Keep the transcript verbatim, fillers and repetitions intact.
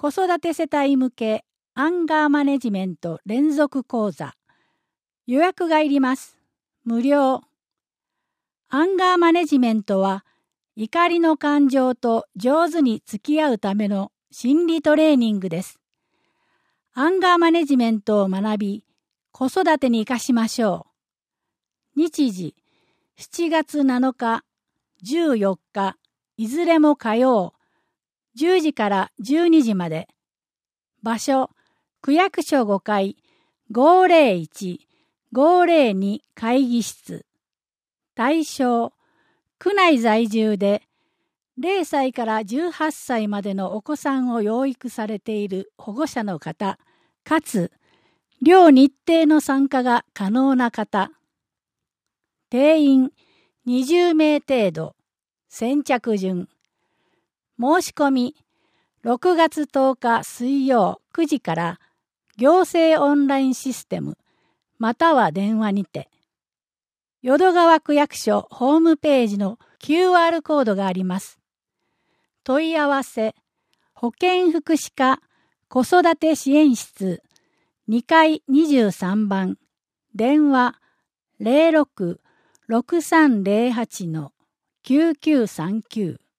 子育て世帯向けアンガーマネジメント連続講座。予約がいります。無料。アンガーマネジメントは、怒りの感情と上手に付き合うための心理トレーニングです。アンガーマネジメントを学び、子育てに生かしましょう。日時、しちがつなのか、じゅうよっか、いずれも火曜、じゅうじからじゅうにじまで。場所、区役所ごかい、ごーぜろいち、ごーぜろに会議室。対象、区内在住でれいさいからじゅうはっさいまでのお子さんを養育されている保護者の方、かつ、両日程の参加が可能な方。定員にじゅうめい程度。先着順。申し込み、ろくがつとおか水曜くじから行政オンラインシステム、または電話にて。淀川区役所ホームページの キューアール コードがあります。問い合わせ、保健福祉課子育て支援室にかいにじゅうさんばん、電話 ゼロろく ろくさんゼロはち きゅうきゅうさんきゅう